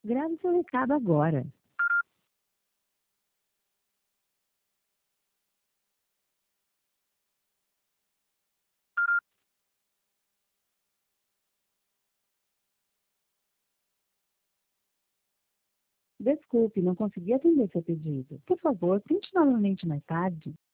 Grave seu recado agora. Desculpe, não consegui atender seu pedido. Por favor, tente novamente mais tarde.